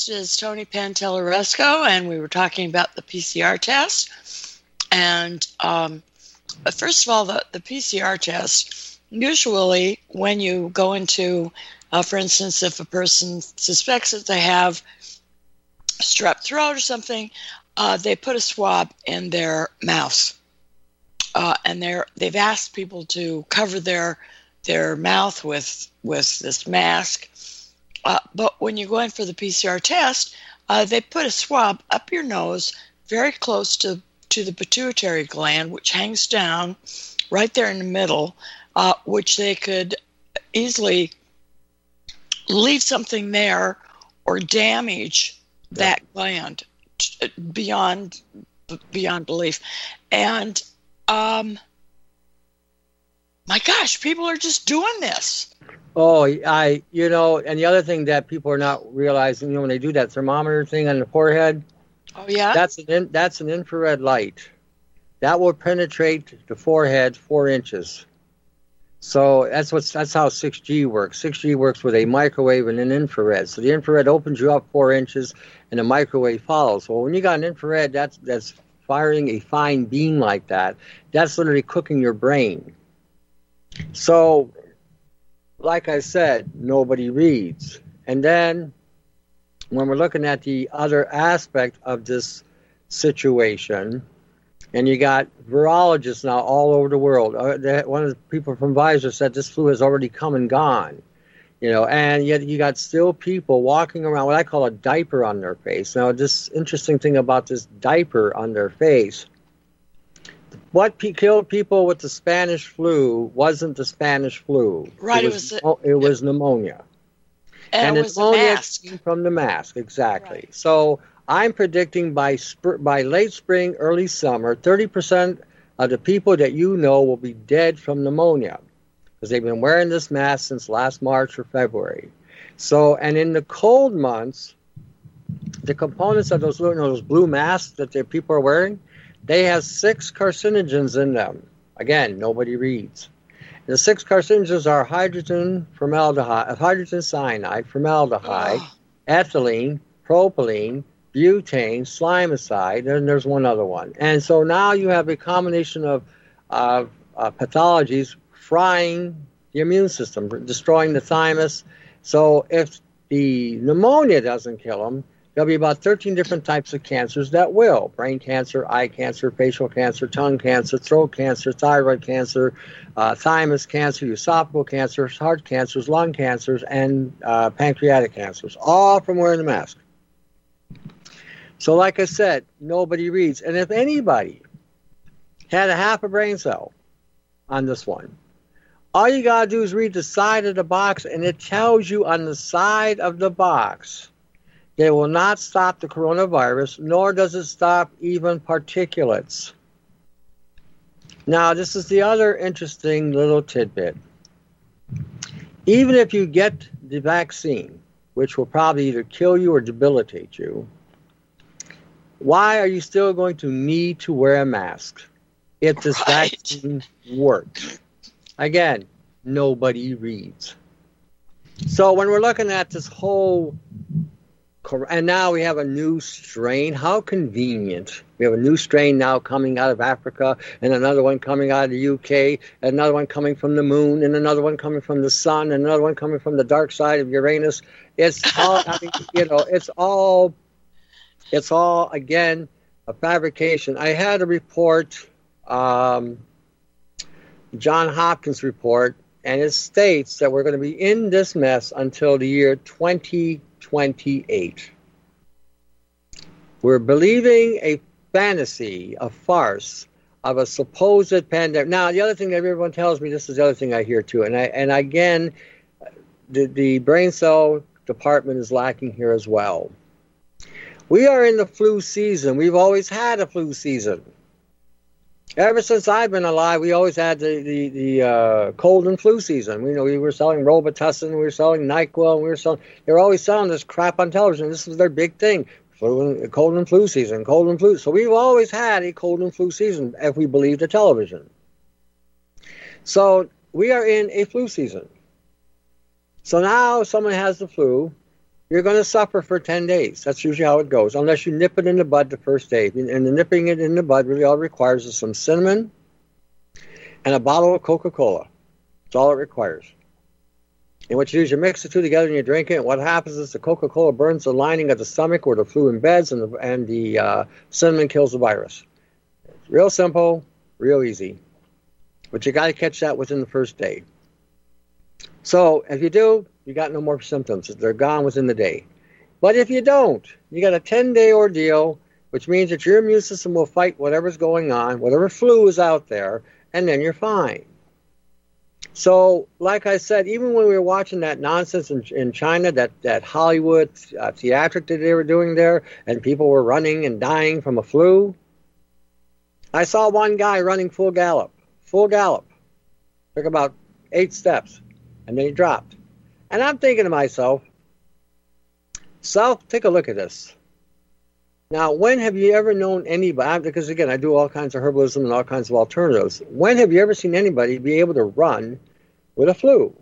guest is Tony Pantelleresco, and we were talking about the PCR test. And first of all, the PCR test, usually when you go into, for instance, if a person suspects that they have strep throat or something, they put a swab in their mouth. And they've asked people to cover their mouth with this mask. But when you go in for the PCR test, they put a swab up your nose very close to the pituitary gland, which hangs down right there in the middle, which they could easily leave something there or damage that gland beyond belief. And my gosh, people are just doing this. Oh, and the other thing that people are not realizing, when they do that thermometer thing on the forehead, oh yeah, that's an infrared light that will penetrate the forehead 4 inches. So that's how 6G works. 6G works with a microwave and an infrared. So the infrared opens you up 4 inches, and the microwave follows. So when you got an infrared, that's firing a fine beam like that. That's literally cooking your brain. So, like I said, nobody reads. And then when we're looking at the other aspect of this situation, and you got virologists now all over the world. One of the people from Pfizer said this flu has already come and gone. And yet you got still people walking around what I call a diaper on their face. Now, this interesting thing about this diaper on their face, what killed people with the Spanish flu wasn't the Spanish flu. Right, it was pneumonia. And it was the mask. Came from the mask, exactly. Right. So I'm predicting by late spring, early summer, 30% of the people that will be dead from pneumonia because they've been wearing this mask since last March or February. So, and in the cold months, the components of those blue masks that the people are wearing, they have 6 carcinogens in them. Again, nobody reads. The 6 carcinogens are hydrogen cyanide, formaldehyde, ethylene, propylene, butane, slimicide, and there's one other one. And so now you have a combination of pathologies frying the immune system, destroying the thymus. So if the pneumonia doesn't kill them, there'll be about 13 different types of cancers that will. Brain cancer, eye cancer, facial cancer, tongue cancer, throat cancer, thyroid cancer, thymus cancer, esophageal cancers, heart cancers, lung cancers, and pancreatic cancers, all from wearing the mask. So like I said, nobody reads. And if anybody had a half a brain cell on this one, all you got to do is read the side of the box, and it tells you on the side of the box they will not stop the coronavirus, nor does it stop even particulates. Now, this is the other interesting little tidbit. Even if you get the vaccine, which will probably either kill you or debilitate you, why are you still going to need to wear a mask if this vaccine works? Again, nobody reads. So when we're looking at this whole, and now we have a new strain. How convenient. We have a new strain now coming out of Africa, and another one coming out of the UK, and another one coming from the moon, and another one coming from the sun, and another one coming from the dark side of Uranus. It's all, it's all again, a fabrication. I had a report, John Hopkins report, and it states that we're going to be in this mess until the year 2028. We're believing a fantasy, a farce of a supposed pandemic. Now, the other thing that everyone tells me, this is the other thing I hear too, and again, the brain cell department is lacking here as well. We are in the flu season. We've always had a flu season. Ever since I've been alive, we always had the cold and flu season. We were selling Robitussin, we were selling NyQuil, they were always selling this crap on television. This was their big thing, cold and flu season, cold and flu. So we've always had a cold and flu season, if we believe the television. So we are in a flu season. So now someone has the flu, you're going to suffer for 10 days. That's usually how it goes, unless you nip it in the bud the first day. And the nipping it in the bud really all it requires is some cinnamon and a bottle of Coca-Cola. That's all it requires. And what you do is you mix the two together and you drink it. And what happens is the Coca-Cola burns the lining of the stomach where the flu embeds, and the cinnamon kills the virus. It's real simple, real easy. But you got to catch that within the first day. So if you do, you got no more symptoms. They're gone within the day. But if you don't, you got a 10-day ordeal, which means that your immune system will fight whatever's going on, whatever flu is out there, and then you're fine. So, like I said, even when we were watching that nonsense in China, that Hollywood theatric that they were doing there, and people were running and dying from a flu, I saw one guy running full gallop. Took about 8 steps, and then he dropped. And I'm thinking to myself, take a look at this. Now, when have you ever known anybody, because again, I do all kinds of herbalism and all kinds of alternatives, when have you ever seen anybody be able to run with a flu?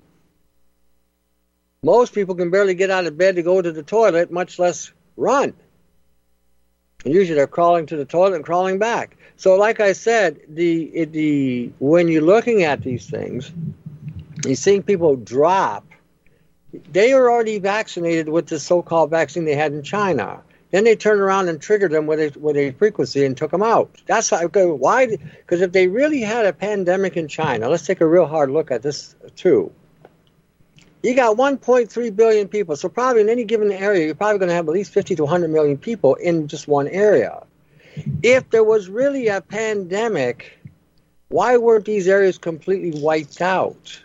Most people can barely get out of bed to go to the toilet, much less run. And usually they're crawling to the toilet and crawling back. So like I said, when you're looking at these things, you're seeing people drop. They are already vaccinated with the so-called vaccine they had in China. Then they turned around and triggered them with a frequency and took them out. That's how. Why? Because if they really had a pandemic in China, let's take a real hard look at this too. You got 1.3 billion people, so probably in any given area, you're probably going to have at least 50 to 100 million people in just one area. If there was really a pandemic, why weren't these areas completely wiped out?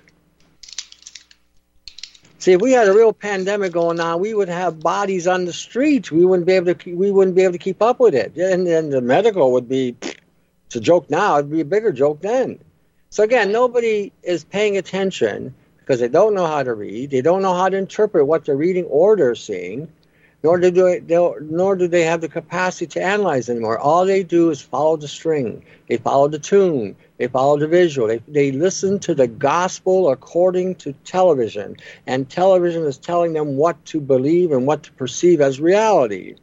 See, if we had a real pandemic going on, we would have bodies on the street. We wouldn't be able to keep up with it. And then the medical would be, it's a joke now, it'd be a bigger joke then. So again, nobody is paying attention because they don't know how to read. They don't know how to interpret what they're reading or they're seeing, nor do they have the capacity to analyze anymore. All they do is follow the string. They follow the tune. They follow the visual. They listen to the gospel according to television. And television is telling them what to believe and what to perceive as reality.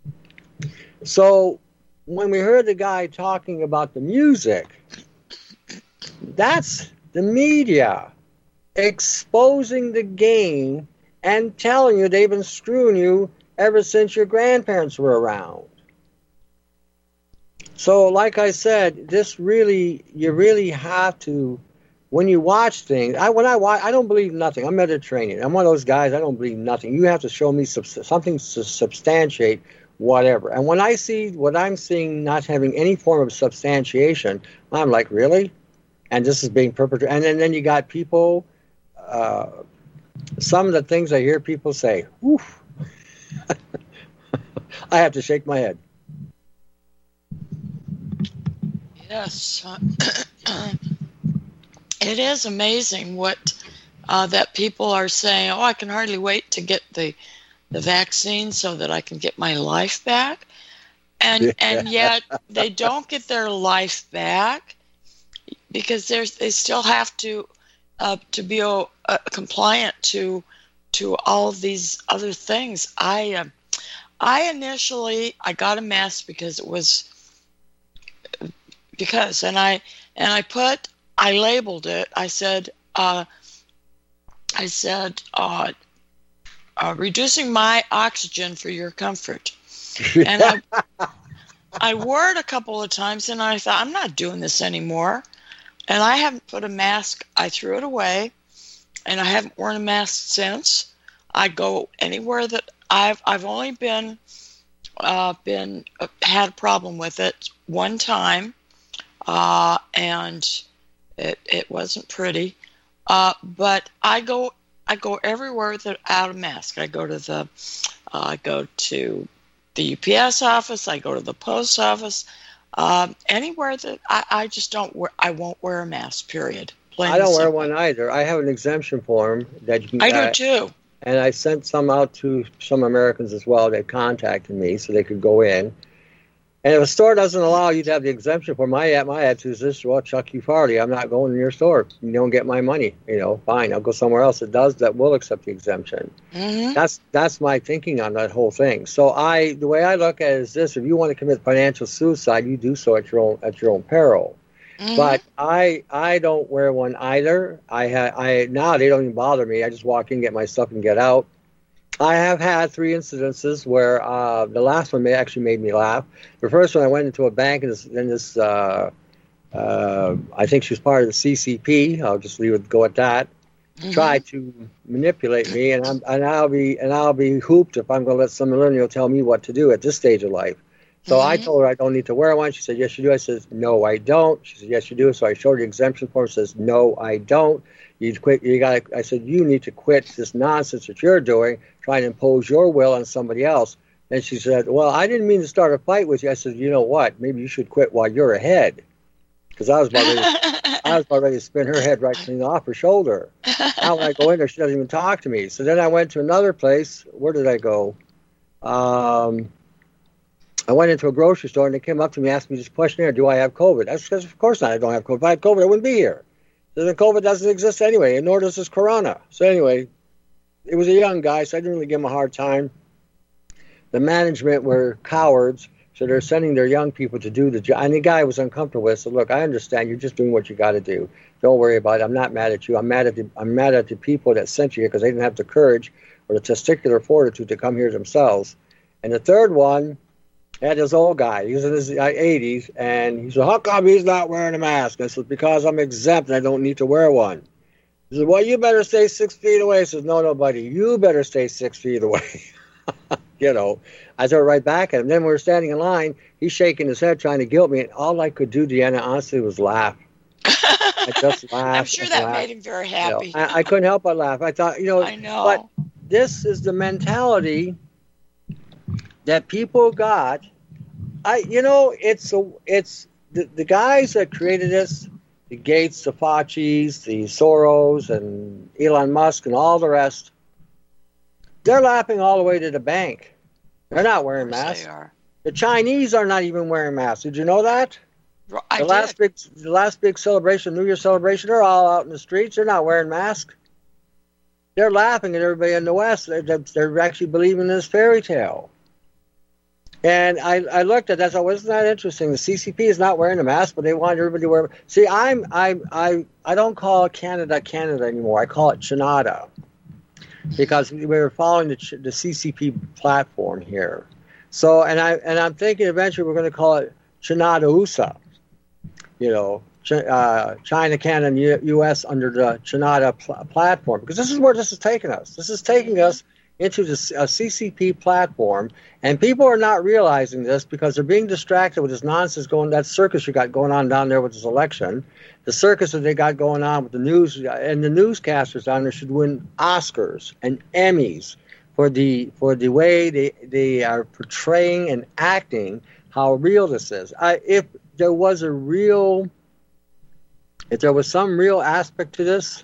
So when we heard the guy talking about the music, that's the media exposing the game and telling you they've been screwing you ever since your grandparents were around. So, like I said, you really have to, when you watch things, I don't believe nothing. I'm Mediterranean. I'm one of those guys, I don't believe nothing. You have to show me something to substantiate whatever. And when I see what I'm seeing not having any form of substantiation, I'm like, really? And this is being perpetrated. And then you got people, some of the things I hear people say, oof, I have to shake my head. Yes, it is amazing what that people are saying. Oh, I can hardly wait to get the vaccine so that I can get my life back, and yet they don't get their life back because they still have to be compliant to all of these other things. I initially got a mask because I labeled it. I said reducing my oxygen for your comfort. And I wore it a couple of times and I thought, I'm not doing this anymore. And I haven't put a mask. I threw it away and I haven't worn a mask since. I go anywhere that I've only been had a problem with it one time. And it wasn't pretty, but I go everywhere without a mask. I go to the UPS office. I go to the post office. Anywhere that I just don't wear. I won't wear a mask. Period. I don't wear one either. I have an exemption form that you can. I do too. And I sent some out to some Americans as well. They contacted me so they could go in. And if a store doesn't allow you to have the exemption for my attitude is this, well, Chuck you Farley, I'm not going to your store. You don't get my money. Fine, I'll go somewhere else that will accept the exemption. Mm-hmm. That's my thinking on that whole thing. So the way I look at it is this: if you want to commit financial suicide, you do so at your own peril. Mm-hmm. But I don't wear one either. Now they don't even bother me. I just walk in, get my stuff, and get out. I have had 3 incidences where the last one actually made me laugh. The first one, I went into a bank, and this I think she was part of the CCP. I'll just go at that. Mm-hmm. Tried to manipulate me, and I'll be hooped if I'm going to let some millennial tell me what to do at this stage of life. So mm-hmm. I told her I don't need to wear one. She said, yes, you do. I said, no, I don't. She said, yes, you do. So I showed her the exemption form. She says, no, I don't. I said, you need to quit this nonsense that you're doing, trying to impose your will on somebody else. And she said, well, I didn't mean to start a fight with you. I said, you know what? Maybe you should quit while you're ahead. Because I was about ready to spin her head right clean off her shoulder. Now when I go in there, she doesn't even talk to me. So then I went to another place. Where did I go? I went into a grocery store, and they came up to me and asked me this questionnaire, do I have COVID? I said, of course not, I don't have COVID. If I had COVID, I wouldn't be here. So COVID doesn't exist anyway, and nor does this corona. So anyway, it was a young guy, so I didn't really give him a hard time. The management were cowards, so they're sending their young people to do the job. And the guy was uncomfortable with, so look, I understand, you're just doing what you got to do. Don't worry about it. I'm not mad at you. I'm mad at the people that sent you here because they didn't have the courage or the testicular fortitude to come here themselves. And the third one had this old guy. He was in his 80s, and he said, how come he's not wearing a mask? I said, because I'm exempt and I don't need to wear one. He said, well, you better stay 6 feet away. I said, no, buddy, you better stay 6 feet away. I threw it right back at him. Then we were standing in line. He's shaking his head, trying to guilt me, and all I could do, Deanna, honestly, was laugh. I just laughed. I'm sure that made him very happy. I couldn't help but laugh. I thought, I know. But this is the mentality that people got. It's the guys that created this, the Gates, the Faucis, the Soros, and Elon Musk, and all the rest. They're laughing all the way to the bank. They're not wearing masks. They are. The Chinese are not even wearing masks. Did you know that? The last big celebration, New Year's celebration, they're all out in the streets. They're not wearing masks. They're laughing at everybody in the West. They're actually believing this fairy tale. And I looked at that. So wasn't that interesting? The CCP is not wearing a mask, but they want everybody to wear. See, I don't call Canada anymore. I call it Canada, because we were following the CCP platform here. So and I'm thinking eventually we're going to call it Canada USA. China, Canada, and U.S. under the Canada platform, because this is where this is taking us. This is taking us into the CCP platform, and people are not realizing this because they're being distracted with this nonsense that circus you got going on down there with this election, the circus that they got going on with the news, and the newscasters down there should win Oscars and Emmys for the way they are portraying and acting how real this is. If there was some real aspect to this,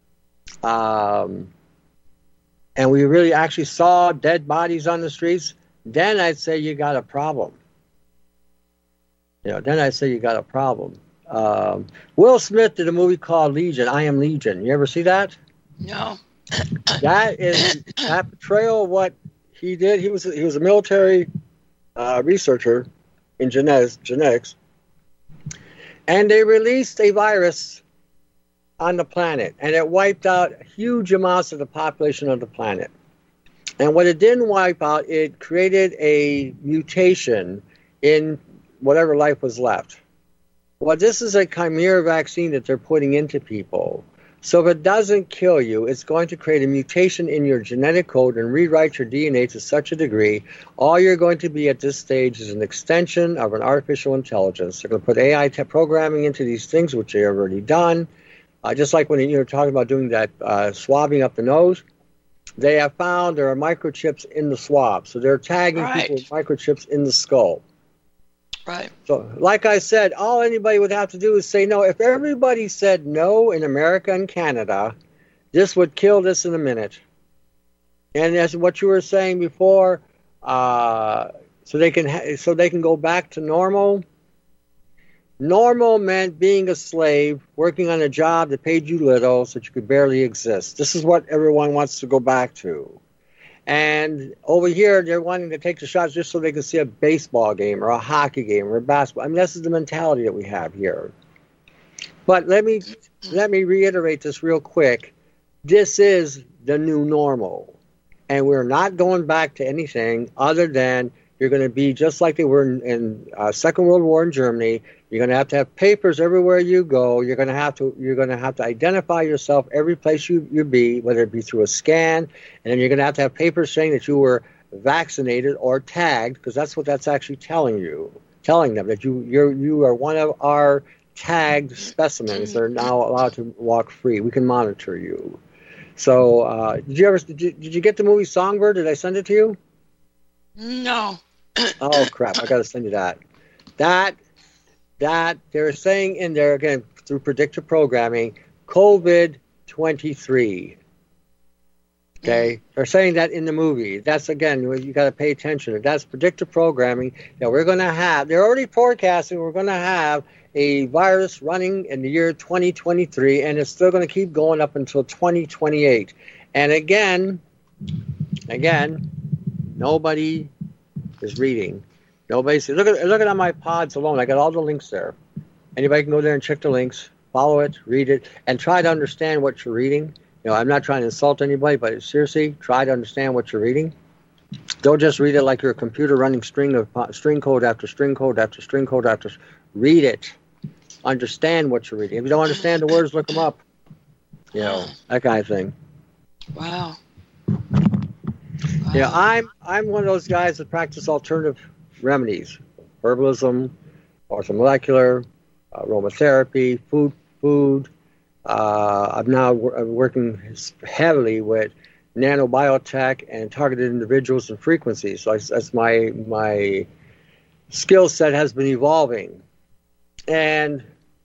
and we really actually saw dead bodies on the streets, then I'd say you got a problem. Will Smith did a movie called Legion, I Am Legion. You ever see that? No. That portrayal of what he did, he was a military researcher in genetics, and they released a virus on the planet, and it wiped out huge amounts of the population of the planet. And what it didn't wipe out, it created a mutation in whatever life was left. Well, this is a chimera vaccine that they're putting into people. So if it doesn't kill you, it's going to create a mutation in your genetic code and rewrite your DNA to such a degree, all you're going to be at this stage is an extension of an artificial intelligence. They're going to put AI programming into these things, which they have already done. Just like when you're talking about doing that swabbing up the nose, they have found there are microchips in the swab. So they're tagging people with microchips in the skull. Right. So, like I said, all anybody would have to do is say no. If everybody said no in America and Canada, this would kill this in a minute. And as what you were saying before, so they can go back to normal. Normal meant being a slave, working on a job that paid you little so that you could barely exist. This is what everyone wants to go back to. And over here, they're wanting to take the shots just so they can see a baseball game or a hockey game or a basketball. I mean, this is the mentality that we have here. But let me reiterate this real quick. This is the new normal. And we're not going back to anything other than you're going to be just like they were in Second World War in Germany. You're going to have papers everywhere you go. You're going to have to identify yourself every place you be, whether it be through a scan, and then you're going to have papers saying that you were vaccinated or tagged, because that's what that's actually telling them that you are one of our tagged specimens that are now allowed to walk free. We can monitor you. So, did you get the movie Songbird? Did I send it to you? No. Oh crap! I got to send you that. That they're saying in there again through predictive programming, COVID-23. Okay, they're saying that in the movie. That's again, you got to pay attention. That's predictive programming that we're going to have. They're already forecasting we're going to have a virus running in the year 2023, and it's still going to keep going up until 2028. And again, nobody is reading. Nobody's look at on my pods alone. I got all the links there. Anybody can go there and check the links, follow it, read it, and try to understand what you're reading. I'm not trying to insult anybody, but seriously, try to understand what you're reading. Don't just read it like you're a computer running string code after string code after string code after. Read it. Understand what you're reading. If you don't understand the words, look them up. That kind of thing. Wow. I'm one of those guys that practice alternative remedies, herbalism, orthomolecular, aromatherapy, food. I'm now working heavily with nanobiotech and targeted individuals and frequencies. So that's my skill set has been evolving. And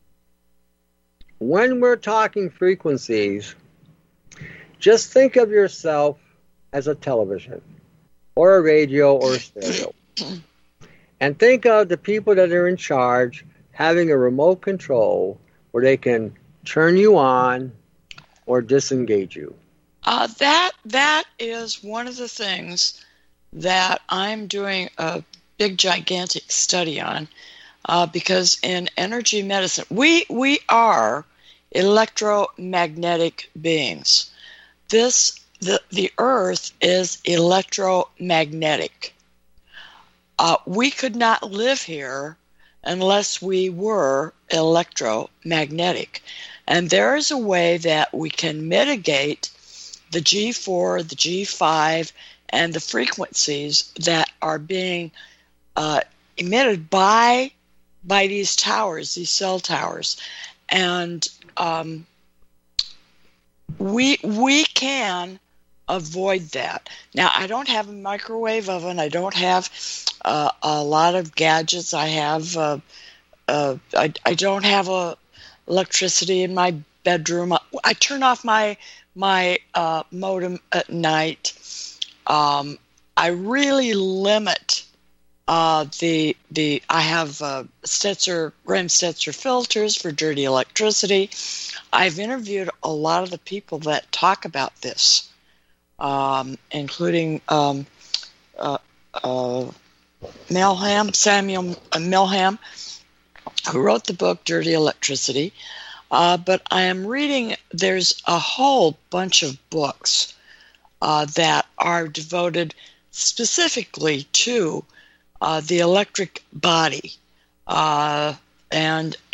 when we're talking frequencies, just think of yourself as a television or a radio or a stereo. And think of the people that are in charge having a remote control where they can turn you on or disengage you. That is one of the things that I'm doing a big, gigantic study on, because in energy medicine, we are electromagnetic beings. The Earth is electromagnetic. We could not live here unless we were electromagnetic. And there is a way that we can mitigate the G4, the G5, and the frequencies that are being emitted by these towers, these cell towers. And we can avoid that. Now, I don't have a microwave oven. I don't have a lot of gadgets. I have I don't have electricity in my bedroom. I turn off my modem at night. I really limit I have Graham Stetzer filters for dirty electricity. I've interviewed a lot of the people that talk about this, including Samuel Milham, who wrote the book Dirty Electricity. But I am reading, there's a whole bunch of books that are devoted specifically to the electric body, and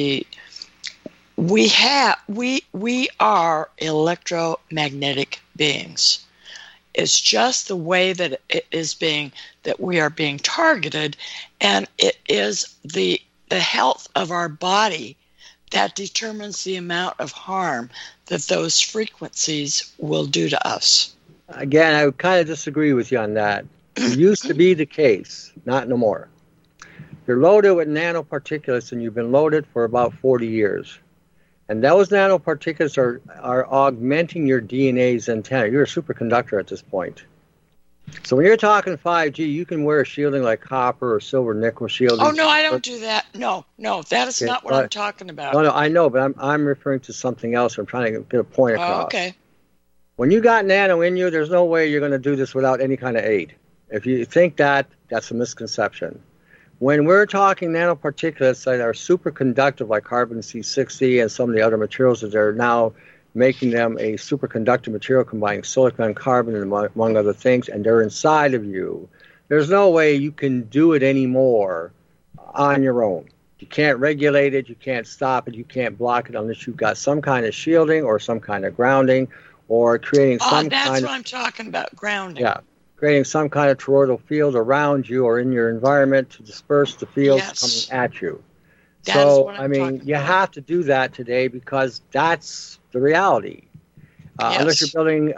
we are electromagnetic beings. It's just the way that that we are being targeted, and it is the health of our body that determines the amount of harm that those frequencies will do to us. Again, I would kind of disagree with you on that. It used to be the case, not no more. You're loaded with nanoparticulates, and you've been loaded for about 40 years. And those nanoparticulates are augmenting your DNA's antenna. You're a superconductor at this point. So when you're talking 5G, you can wear a shielding like copper or silver nickel shielding. Oh, no, I don't do that. No, that is not what I'm talking about. No, I know, but I'm referring to something else. I'm trying to get a point across. Oh, okay. When you got nano in you, there's no way you're going to do this without any kind of aid. If you think that, that's a misconception. When we're talking nanoparticulates that are superconductive, like carbon C60 and some of the other materials that are now making them a superconductive material, combining silicon and carbon, among other things, and they're inside of you, there's no way you can do it anymore on your own. You can't regulate it, you can't stop it, you can't block it unless you've got some kind of shielding or some kind of grounding or creating some that's kind what I'm talking about, grounding. Yeah, creating some kind of toroidal field around you or in your environment to disperse the fields coming at you. So, I mean, you have to do that today because that's the reality. Unless you're building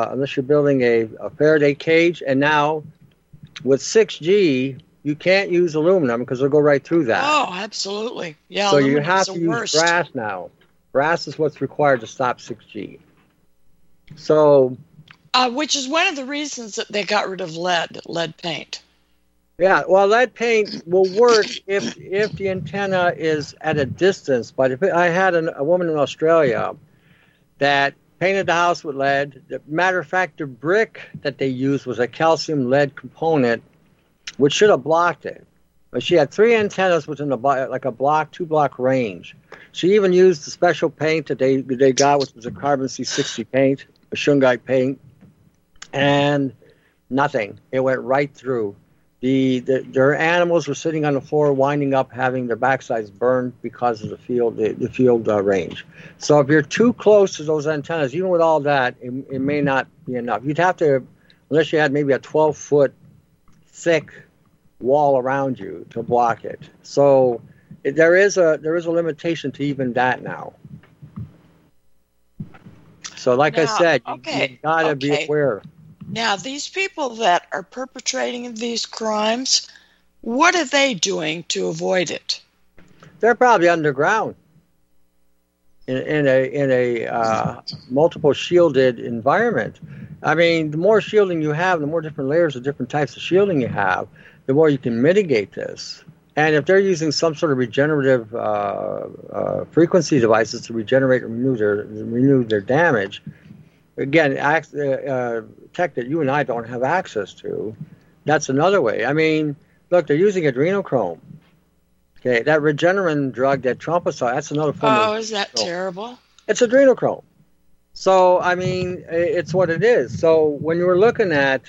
a Faraday cage, and now with 6G, you can't use aluminum because it'll go right through that. Oh, absolutely. Yeah. So you have to use brass now. Brass is what's required to stop 6G. So, which is one of the reasons that they got rid of lead paint. Yeah, well, lead paint will work if the antenna is at a distance. But I had a woman in Australia that painted the house with lead. Matter of fact, the brick that they used was a calcium lead component, which should have blocked it. But she had 3 antennas within a 2 block range. She even used the special paint that they got, which was a carbon C60 paint, a shungite paint, and nothing. It went right through. Their animals were sitting on the floor, winding up, having their backsides burned because of the field range. So if you're too close to those antennas, even with all that, it may not be enough. You'd have to, unless you had maybe a 12-foot thick wall around you to block it. So there is a limitation to even that now. So like I said, you got to be aware. Now, these people that are perpetrating these crimes, what are they doing to avoid it? They're probably underground in a multiple shielded environment. I mean, the more shielding you have, the more different layers of different types of shielding you have, the more you can mitigate this. And if they're using some sort of regenerative frequency devices to regenerate and renew their damage, again, tech that you and I don't have access to, that's another way. I mean, look, they're using adrenochrome. Okay, that Regeneron drug that Trump was talking, that's another form of... Oh, is that terrible? It's adrenochrome. So, I mean, it's what it is. So when you're looking at,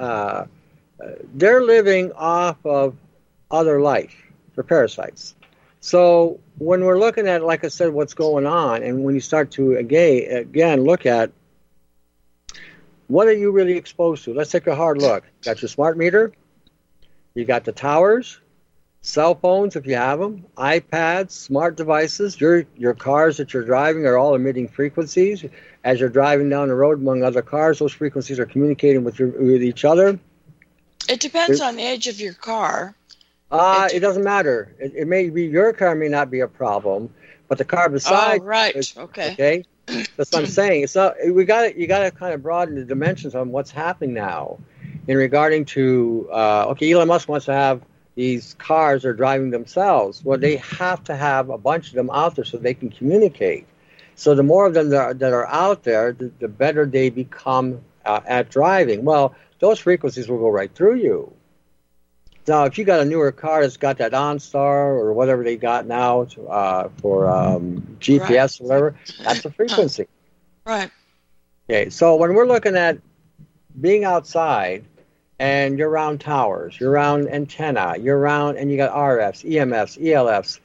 they're living off of other life. They're parasites. So when we're looking at, like I said, what's going on, and when you start to, again look at what are you really exposed to? Let's take a hard look. You got your smart meter. You got the towers, cell phones if you have them, iPads, smart devices. Your cars that you're driving are all emitting frequencies. As you're driving down the road among other cars, those frequencies are communicating with each other. It depends on the age of your car. It doesn't matter. It may be your car may not be a problem, but the car beside. Oh, right. Okay. That's what I'm saying. It's not. You got to kind of broaden the dimensions on what's happening now, in regarding to. Elon Musk wants to have these cars that are driving themselves. Well, they have to have a bunch of them out there so they can communicate. So the more of them that are out there, the better they become at driving. Well, those frequencies will go right through you. Now, if you got a newer car that's got that OnStar or whatever they got now for GPS or whatever, that's a frequency. Right. Okay, so when we're looking at being outside and you're around towers, you're around antenna, you're around, and you got RFs, EMFs, ELFs,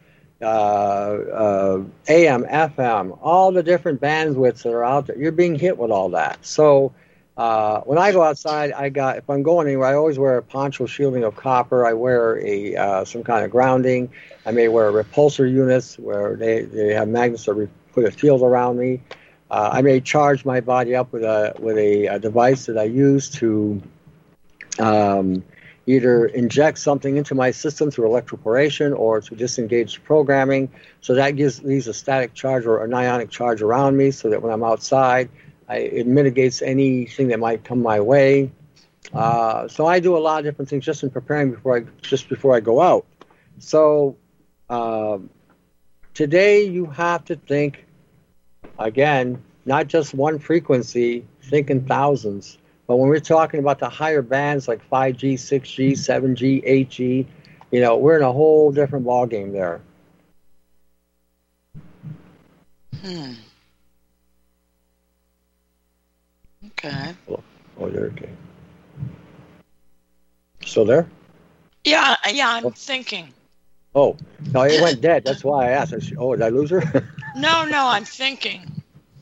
AM, FM, all the different bandwidths that are out there, you're being hit with all that. So when I go outside, if I'm going anywhere, I always wear a poncho shielding of copper. I wear some kind of grounding. I may wear repulsor units where they have magnets that put a field around me. I may charge my body up with a device that I use to either inject something into my system through electroporation or to disengage the programming. So that leaves a static charge or an ionic charge around me so that when I'm outside, it mitigates anything that might come my way. So I do a lot of different things just in preparing before I go out. So today you have to think, again, not just one frequency, think in thousands. But when we're talking about the higher bands like 5G, 6G, 7G, 8G, we're in a whole different ballgame there. Okay. Oh, you're okay. Still there? Yeah, I'm thinking. Oh, no, it went dead. That's why I asked. Did I lose her? No, I'm thinking.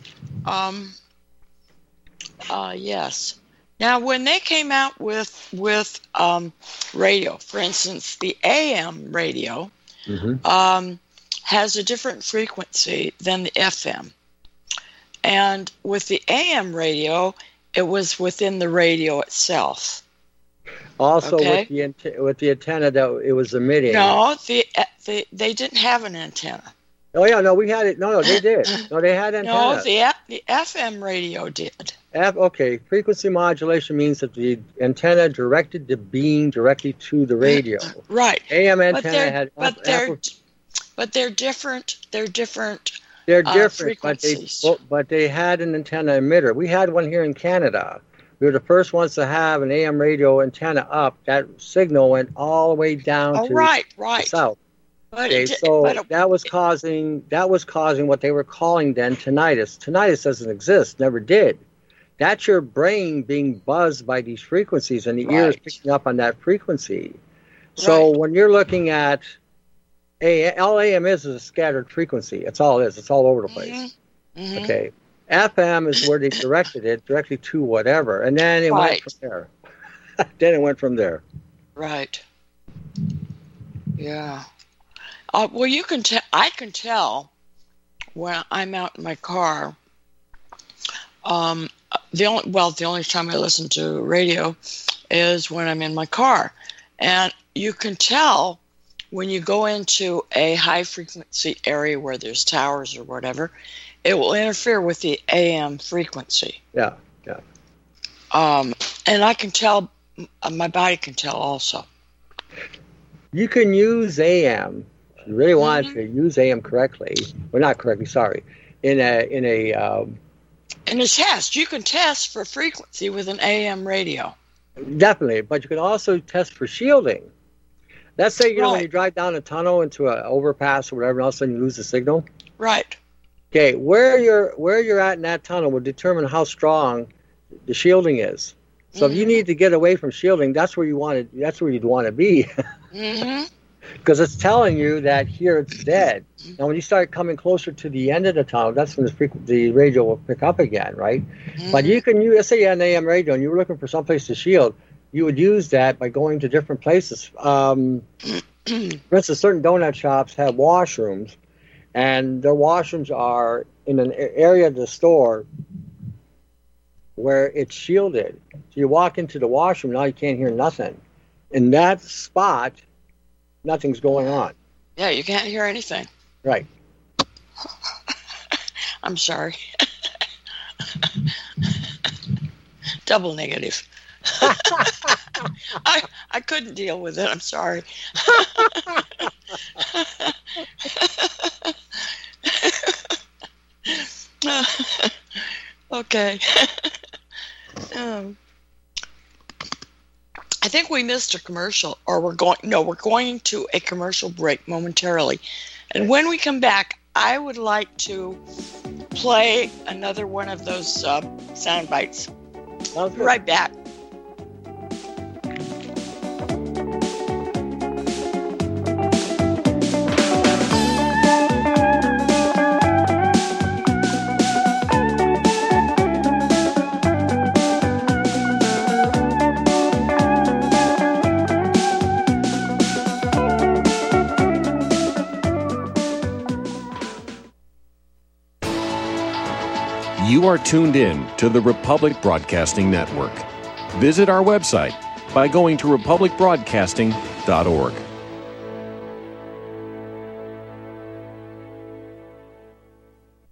Yes. Now, when they came out with radio, for instance, the AM radio has a different frequency than the FM. And with the AM radio, it was within the radio itself. Also, with the antenna that it was emitting. No, they didn't have an antenna. Oh yeah, no, we had it. No, they did. No, they had antennas. No, the FM radio did. Okay, frequency modulation means that the antenna directed the beam directly to the radio. Right. AM antenna had. But they're different. They're different. They're different, frequencies. but they had an antenna emitter. We had one here in Canada. We were the first ones to have an AM radio antenna up. That signal went all the way down to the south. That was causing what they were calling then tinnitus. Tinnitus doesn't exist, never did. That's your brain being buzzed by these frequencies, and the ear is picking up on that frequency. So when you're looking at all AM is a scattered frequency. It's all it is. It's all over the place. Mm-hmm. Okay. FM is where they directed it directly to whatever, and then it went from there. Right. Yeah. Well, you can tell. I can tell when I'm out in my car. The only time I listen to radio is when I'm in my car, and you can tell when you go into a high frequency area where there's towers or whatever. It will interfere with the AM frequency. Yeah. And I can tell, my body can tell also. You can use AM. If you really want to use AM correctly, well, not correctly, sorry. In a test, you can test for frequency with an AM radio. Definitely, but you can also test for shielding. Let's say, when you drive down a tunnel into an overpass or whatever, and all of a sudden you lose the signal. Right. Okay, where you're at in that tunnel will determine how strong the shielding is. So if you need to get away from shielding, that's where you'd want to be. Because it's telling you that here it's dead. Now when you start coming closer to the end of the tunnel, that's when the radio will pick up again, right? But you can let's say you had an AM radio and you were looking for someplace to shield, you would use that by going to different places. For instance, certain donut shops have washrooms. And their washrooms are in an area of the store where it's shielded. So you walk into the washroom, now you can't hear nothing. In that spot, nothing's going on. Yeah, you can't hear anything. Right. I'm sorry. Double negative. I couldn't deal with it. I'm sorry. Okay. I think we missed a commercial, or we're going to a commercial break momentarily. And when we come back, I would like to play another one of those sound bites. I'll be right back. You are tuned in to the Republic Broadcasting Network. Visit our website by going to republicbroadcasting.org.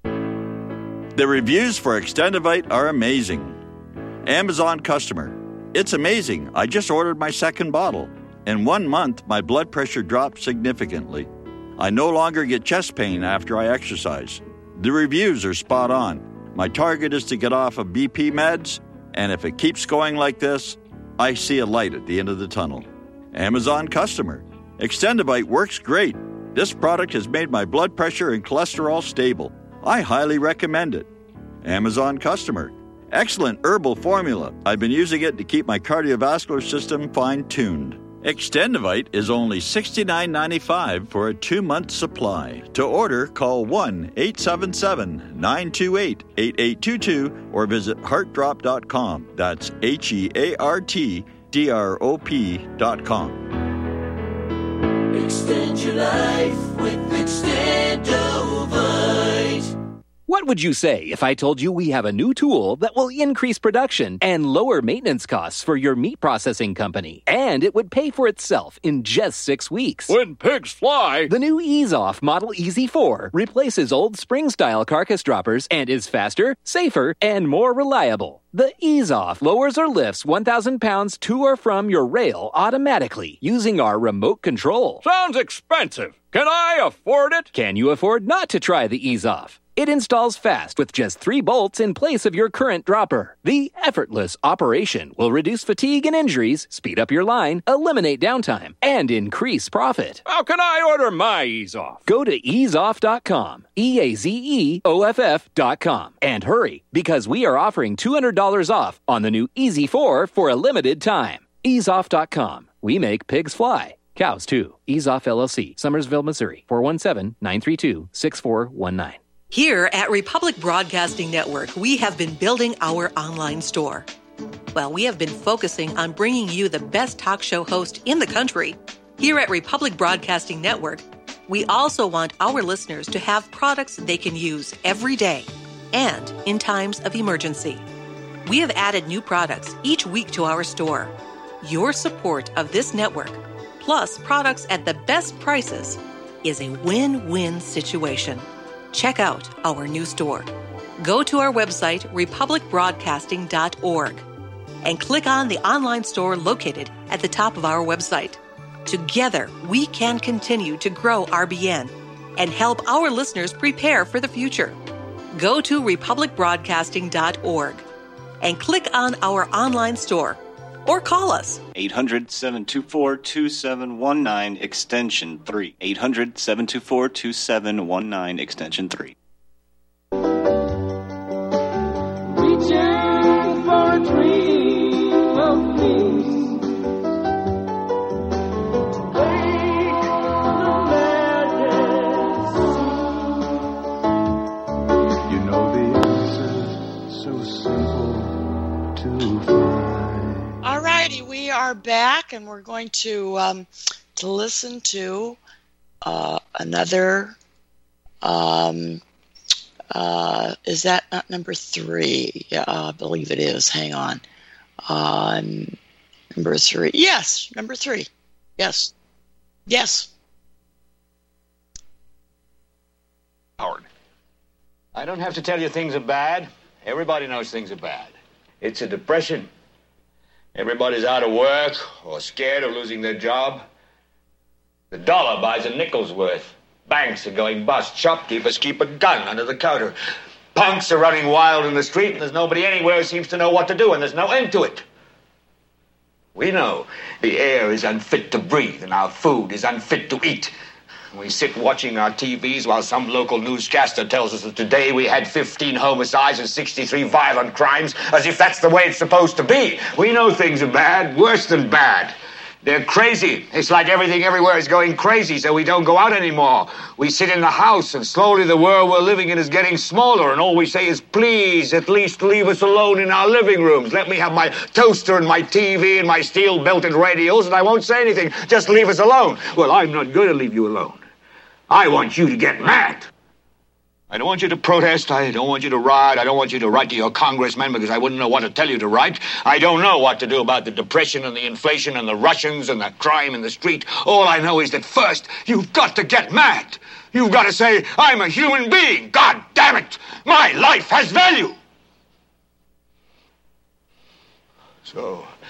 The reviews for Extendivite are amazing. Amazon customer. It's amazing. I just ordered my second bottle. In 1 month, my blood pressure dropped significantly. I no longer get chest pain after I exercise. The reviews are spot on. My target is to get off of BP meds, and if it keeps going like this, I see a light at the end of the tunnel. Amazon customer. Extendivite works great. This product has made my blood pressure and cholesterol stable. I highly recommend it. Amazon customer. Excellent herbal formula. I've been using it to keep my cardiovascular system fine-tuned. Extendivite is only $69.95 for a 2-month supply. To order, call 1-877-928-8822 or visit heartdrop.com. That's HEARTDROP.com. Extend your life with Extendovite. What would you say if I told you we have a new tool that will increase production and lower maintenance costs for your meat processing company? And it would pay for itself in just 6 weeks. When pigs fly! The new EaseOff Model Easy 4 replaces old spring-style carcass droppers and is faster, safer, and more reliable. The EaseOff lowers or lifts 1,000 pounds to or from your rail automatically using our remote control. Sounds expensive. Can I afford it? Can you afford not to try the EaseOff? It installs fast with just 3 bolts in place of your current dropper. The effortless operation will reduce fatigue and injuries, speed up your line, eliminate downtime, and increase profit. How can I order my EaseOff? Go to easeoff.com, EAZEOFF.com, and hurry, because we are offering $200 off on the new Easy 4 for a limited time. Easeoff.com. We make pigs fly. Cows, too. EaseOff LLC, Summersville, Missouri, 417-932-6419. Here at Republic Broadcasting Network, we have been building our online store. Well, we have been focusing on bringing you the best talk show host in the country. Here at Republic Broadcasting Network, we also want our listeners to have products they can use every day and in times of emergency. We have added new products each week to our store. Your support of this network, plus products at the best prices, is a win-win situation. Check out our new store. Go to our website, republicbroadcasting.org, and click on the online store located at the top of our website. Together, we can continue to grow RBN and help our listeners prepare for the future. Go to republicbroadcasting.org and click on our online store or call us. 800-724-2719, extension 3. 800-724-2719, extension 3. Reaching for a dream of peace. Break the madness. You know the answer, so simple to find. Alrighty, we are back, and we're going to listen to another. Is that not number 3? Yeah, I believe it is. Hang on. Number 3. Yes, number 3. Yes. Yes. Howard, I don't have to tell you things are bad. Everybody knows things are bad. It's a depression. Everybody's out of work or scared of losing their job. The dollar buys a nickel's worth. Banks are going bust. Shopkeepers keep a gun under the counter. Punks are running wild in the street, and there's nobody anywhere who seems to know what to do, and there's no end to it. We know the air is unfit to breathe, and our food is unfit to eat. We sit watching our TVs while some local newscaster tells us that today we had 15 homicides and 63 violent crimes, as if that's the way it's supposed to be. We know things are bad, worse than bad. They're crazy. It's like everything everywhere is going crazy, so we don't go out anymore. We sit in the house, and slowly the world we're living in is getting smaller, and all we say is, please, at least leave us alone in our living rooms. Let me have my toaster and my TV and my steel-belted radios, and I won't say anything. Just leave us alone. Well, I'm not going to leave you alone. I want you to get mad. I don't want you to protest. I don't want you to riot. I don't want you to write to your congressman because I wouldn't know what to tell you to write. I don't know what to do about the depression and the inflation and the Russians and the crime in the street. All I know is that first, you've got to get mad. You've got to say, I'm a human being. God damn it. My life has value. So,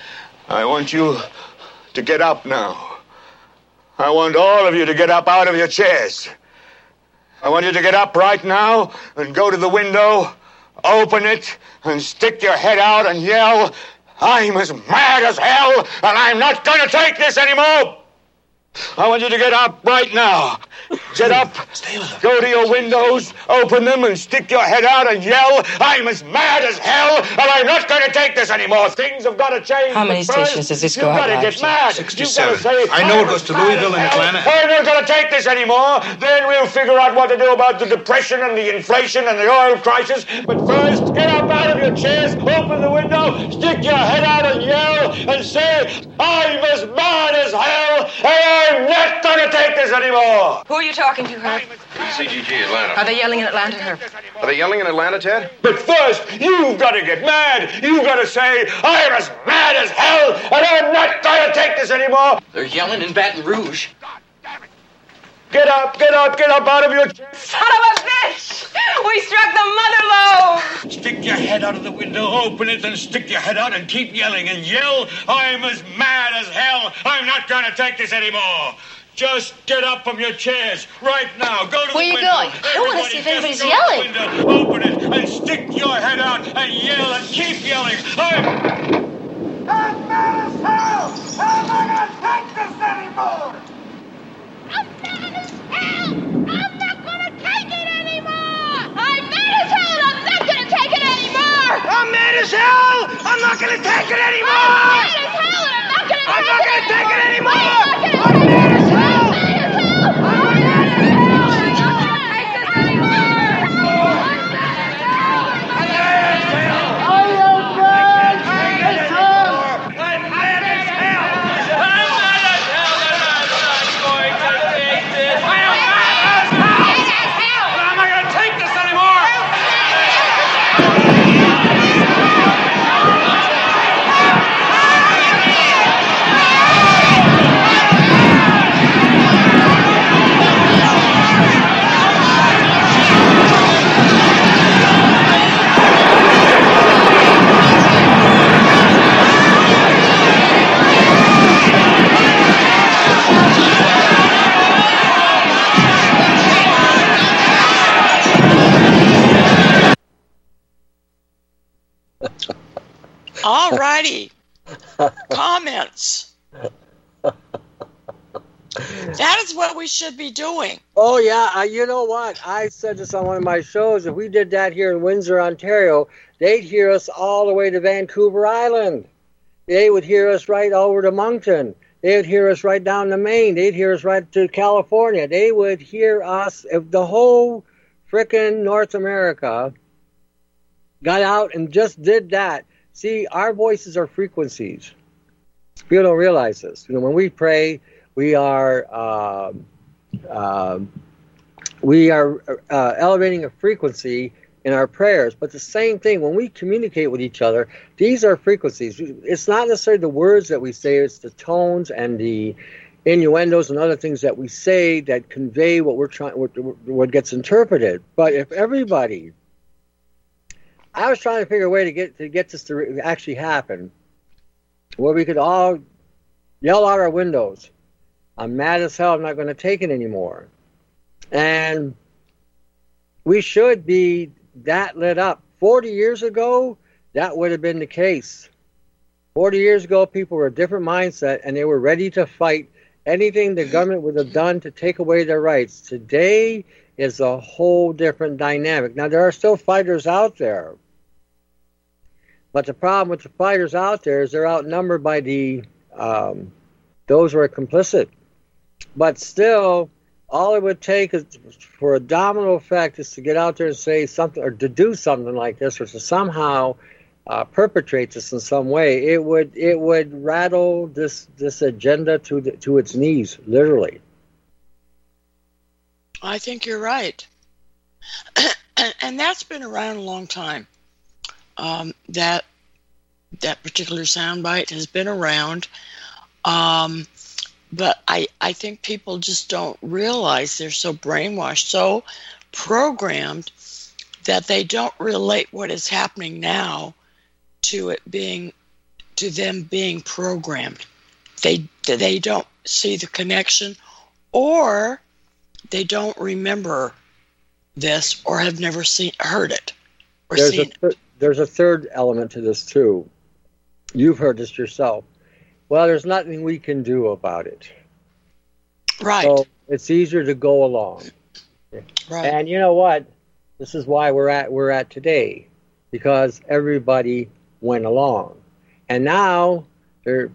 I want you to get up now. I want all of you to get up out of your chairs. I want you to get up right now and go to the window, open it, and stick your head out and yell, I'm as mad as hell, and I'm not going to take this anymore. I want you to get up right now. Get up, go to your windows, open them, and stick your head out and yell, I'm as mad as hell, and I'm not going to take this anymore. Things have got to change. How many stations does this go out? You've got to get mad. 67. I know it goes to Louisville and Atlanta. I'm not going to take this anymore. Then we'll figure out what to do about the depression and the inflation and the oil crisis. But first, get up out of your chairs, open the window, stick your head out and yell, and say, I'm as mad as hell, and I'm not going to take this anymore. Who are you talking to, Herb? CGG, Atlanta. Are they yelling in Atlanta, Herb? Are they yelling in Atlanta, Ted? But first, you've got to get mad. You've got to say, I'm as mad as hell, and I'm not going to take this anymore. They're yelling in Baton Rouge. Get up out of your chair. Son of a bitch! We struck the mother load! Stick your head out of the window, open it, and stick your head out and keep yelling and yell, I'm as mad as hell, I'm not going to take this anymore. Just get up from your chairs right now. Go to the window. Where are you going? I want to see if anybody's yelling. Window, open it and stick your head out and yell and keep yelling. I'm mad as hell! I'm not going to take this anymore! I'm mad as hell! I'm not gonna take it anymore! I'm mad as hell! I'm not gonna take it anymore! I'm mad as hell! I'm not gonna take it anymore! I'm mad as hell! And I'm not gonna take it anymore! I'm mad as hell! I'm mad as hell! I'm mad as hell! I'm not gonna take this anymore! I'm mad as hell! I'm mad as hell! All righty. Comments. That is what we should be doing. Oh, yeah. You know what? I said this on one of my shows. If we did that here in Windsor, Ontario, they'd hear us all the way to Vancouver Island. They would hear us right over to Moncton. They would hear us right down to Maine. They'd hear us right to California. They would hear us. If the whole frickin' North America got out and just did that. See, our voices are frequencies. People don't realize this. You know, when we pray, we are elevating a frequency in our prayers. But the same thing, when we communicate with each other, these are frequencies. It's not necessarily the words that we say, it's the tones and the innuendos and other things that we say that convey what we're trying, what gets interpreted. But if everybody, I was trying to figure a way to get this to actually happen, where we could all yell out our windows, I'm mad as hell, I'm not going to take it anymore. And we should be that lit up. 40 years ago, that would have been the case. 40 years ago, people were a different mindset, and they were ready to fight anything the government would have done to take away their rights. Today is a whole different dynamic. Now, there are still fighters out there. But the problem with the fighters out there is they're outnumbered by those who are complicit. But still, all it would take is for a domino effect is to get out there and say something, or to do something like this, or to somehow perpetrate this in some way. It would rattle this agenda to its knees, literally. I think you're right, and that's been around a long time. That particular soundbite has been around, but I think people just don't realize they're so brainwashed, so programmed that they don't relate what is happening now to it being to them being programmed. They don't see the connection, or they don't remember this, or have never heard it or seen it. There's a third element to this too. You've heard this yourself. Well, there's nothing we can do about it. Right. So it's easier to go along. Right. And you know what? This is why we're at today, because everybody went along. And now they're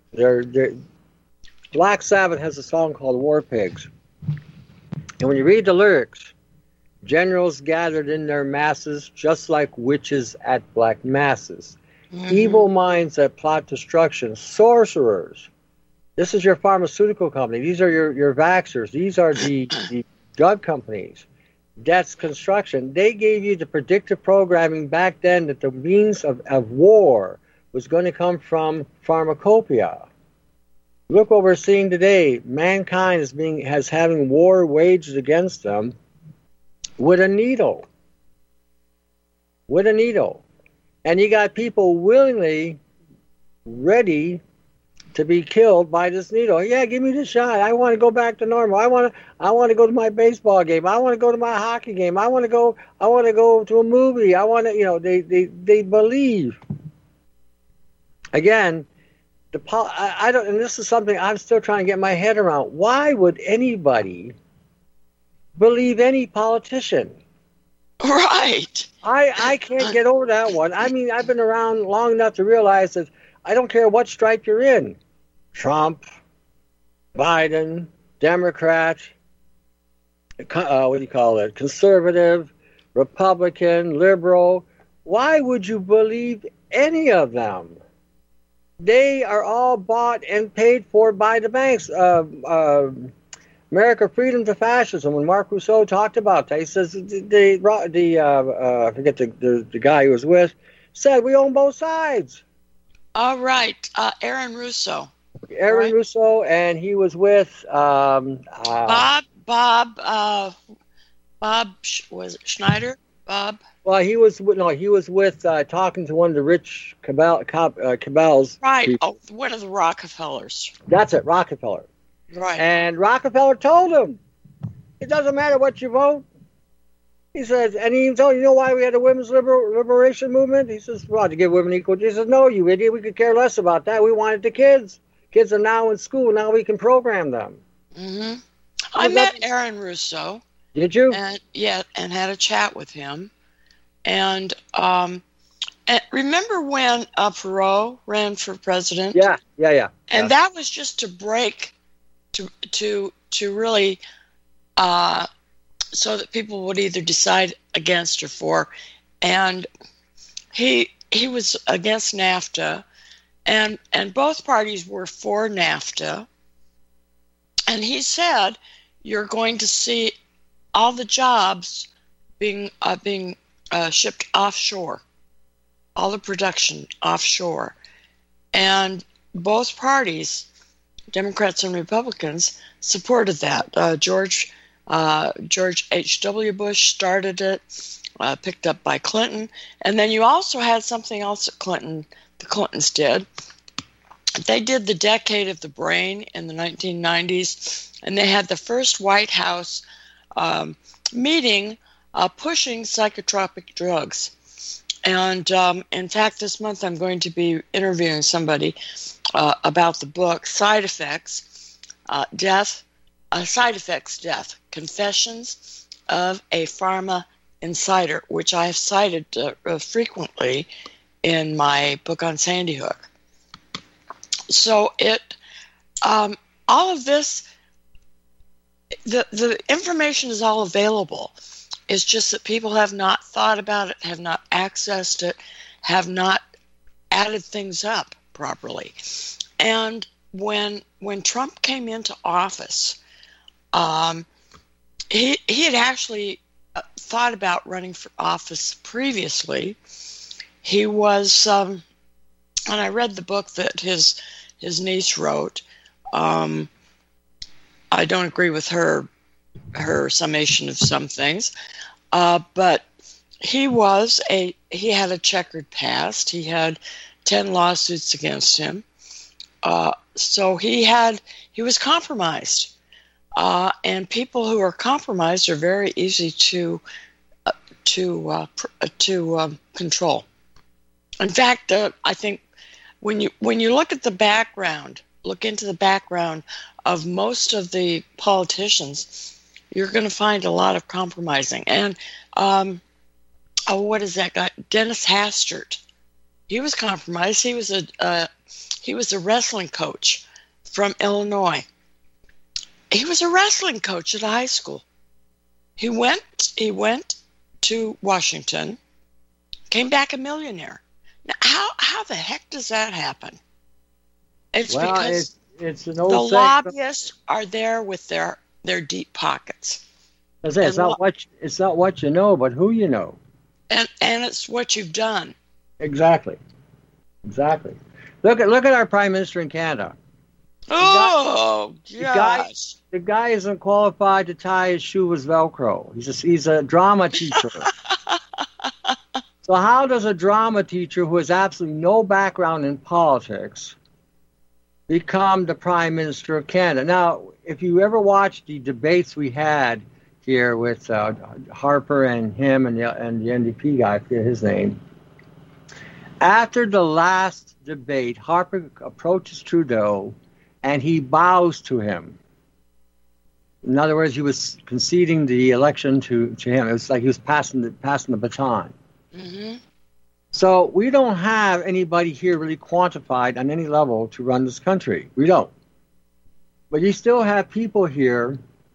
Black Sabbath has a song called War Pigs. And when you read the lyrics, generals gathered in their masses just like witches at black masses. Mm-hmm. Evil minds that plot destruction, sorcerers. This is your pharmaceutical company. These are your vaxxers. These are the drug companies. That's construction. They gave you the predictive programming back then that the means of war was going to come from pharmacopoeia. Look what we're seeing today. Mankind has having war waged against them with a needle. With a needle. And you got people willingly ready to be killed by this needle. Yeah, give me the shot. I want to go back to normal. I want to go to my baseball game. I want to go to my hockey game. I want to go to a movie. They believe. Again, I don't, and this is something I'm still trying to get my head around. Why would anybody believe any politician? Right. I can't get over that one. I mean, I've been around long enough to realize that I don't care what stripe you're in. Trump, Biden, Democrat, conservative, Republican, liberal. Why would you believe any of them? They are all bought and paid for by the banks. America Freedom to Fascism, when Mark Rousseau talked about that, he says I forget the guy he was with, said we own both sides. All right, Aaron Russo. Aaron Russo, and he was with Bob was it Schneider? Bob. Well, he was with talking to one of the rich cabals. Right. People. Oh, one of the Rockefellers. That's it, Rockefeller. Right. And Rockefeller told him, it doesn't matter what you vote. He says, and he even told you know why we had a women's liberation movement? He says, well, to give women equal. He says, no, you idiot, we could care less about that. We wanted the kids. Kids are now in school. Now we can program them. Mm-hmm. I met Aaron Russo. Did you? And had a chat with him. And remember when Perot ran for president? Yeah. And that was just to break, to really, so that people would either decide against or for. And he was against NAFTA, and both parties were for NAFTA. And he said, you're going to see all the jobs being shipped offshore, all the production offshore. And both parties, Democrats and Republicans, supported that. George H.W. Bush started it, picked up by Clinton. And then you also had something else that the Clintons did. They did the Decade of the Brain in the 1990s, and they had the first White House meeting pushing psychotropic drugs. And in fact, this month I'm going to be interviewing somebody about the book Side Effects, Death, Confessions of a Pharma Insider, which I have cited frequently in my book on Sandy Hook. So all of this, the information is all available. It's just that people have not thought about it, have not accessed it, have not added things up properly. And when Trump came into office, he had actually thought about running for office previously. He was, and I read the book that his niece wrote. I don't agree with her summation of some things, but he had a checkered past. He had 10 lawsuits against him. So he was compromised. And people who are compromised are very easy to control. In fact, I think when you look at the background, look into the background of most of the politicians, you're going to find a lot of compromising. And what is that guy? Dennis Hastert. He was compromised. He was a wrestling coach from Illinois. He was a wrestling coach at a high school. He went to Washington, came back a millionaire. Now, how the heck does that happen? It's because it's an the old lobbyists are there with their deep pockets. It's not what you know, but who you know. And it's what you've done. Exactly. Look at our Prime Minister in Canada. Gosh. The guy isn't qualified to tie his shoe with Velcro. He's a drama teacher. So how does a drama teacher who has absolutely no background in politics become the Prime Minister of Canada? Now, if you ever watched the debates we had here with Harper and him and the NDP guy, I forget his name. After the last debate, Harper approaches Trudeau and he bows to him. In other words, he was conceding the election to him. It was like he was passing the baton. Mm-hmm. So we don't have anybody here really quantified on any level to run this country. We don't. But you still have people here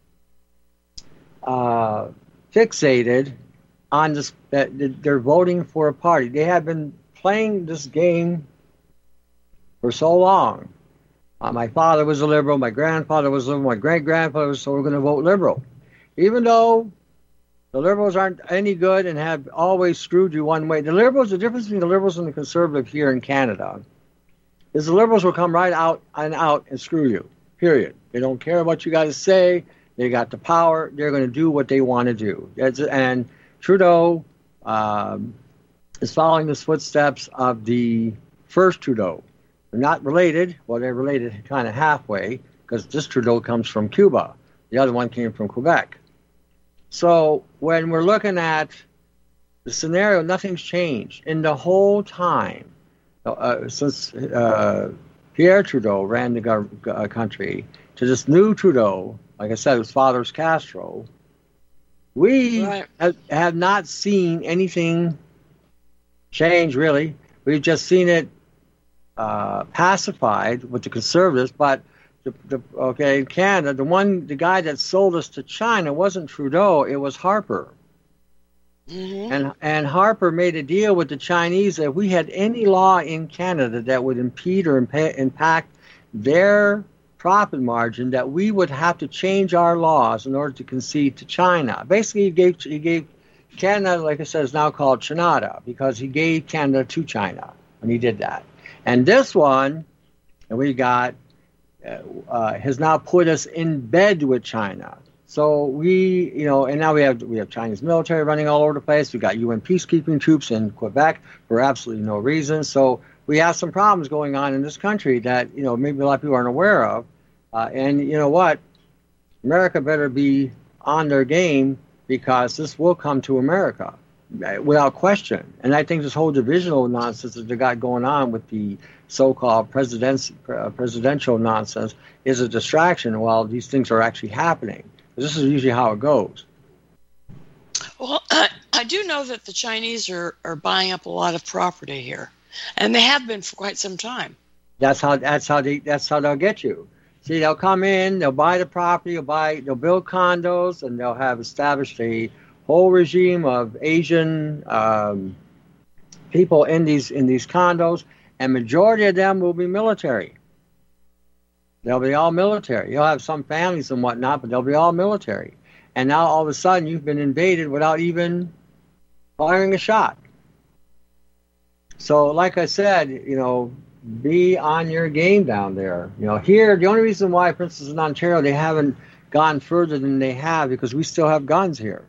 fixated on this, that they're voting for a party. They have been playing this game for so long. My father was a liberal, my grandfather was a liberal, my great-grandfather was, so we're going to vote liberal. Even though the liberals aren't any good and have always screwed you one way. The difference between the liberals and the conservative here in Canada is the liberals will come right out and screw you, period. They don't care what you got to say. They got the power. They're going to do what they want to do. And Trudeau is following the footsteps of the first Trudeau. They're not related. Well, they're related kind of halfway because this Trudeau comes from Cuba. The other one came from Quebec. So when we're looking at the scenario, nothing's changed. In the whole time, since Pierre Trudeau ran the country, to this new Trudeau, like I said, his father's Castro, we have not seen anything change, really. We've just seen it pacified with the conservatives, but in Canada, the guy that sold us to China wasn't Trudeau, it was Harper. Mm-hmm. And Harper made a deal with the Chinese that if we had any law in Canada that would impede or impact their profit margin, that we would have to change our laws in order to concede to China. Basically, he gave Canada, like I said, is now called Chinada because he gave Canada to China when he did that. And this one, and we got, has now put us in bed with China. So and now we have Chinese military running all over the place. We got UN peacekeeping troops in Quebec for absolutely no reason. So we have some problems going on in this country that, maybe a lot of people aren't aware of. And you know what? America better be on their game because this will come to America without question. And I think this whole divisional nonsense that they got going on with the so-called presidential nonsense is a distraction while these things are actually happening. This is usually how it goes. Well, I do know that the Chinese are buying up a lot of property here, and they have been for quite some time. That's how they'll get you. See, they'll come in, they'll buy the property, they'll build condos, and they'll have established a whole regime of Asian people in these condos, and majority of them will be military. They'll be all military. You'll have some families and whatnot, but they'll be all military. And now all of a sudden you've been invaded without even firing a shot. So like I said, be on your game down there. Here, the only reason why, for instance, in Ontario, they haven't gone further than they have because we still have guns here.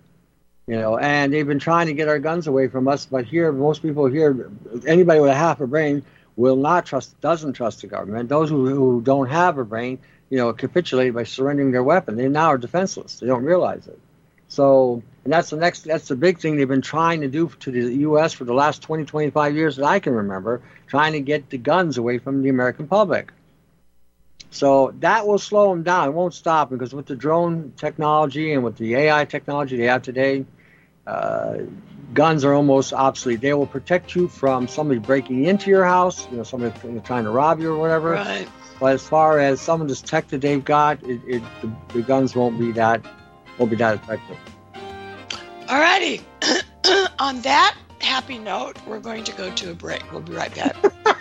And they've been trying to get our guns away from us. But here, most people here, anybody with a half a brain, doesn't trust the government. Those who don't have a brain, capitulate by surrendering their weapon. They now are defenseless. They don't realize it. So, and that's the big thing they've been trying to do to the U.S. for the last 20, 25 years that I can remember, trying to get the guns away from the American public. So that will slow them down. It won't stop, because with the drone technology and with the AI technology they have today, guns are almost obsolete. They will protect you from somebody breaking into your house, somebody trying to rob you or whatever. Right. But as far as some of this tech that they've got, the guns won't be that effective. All righty. On that happy note, we're going to go to a break. We'll be right back.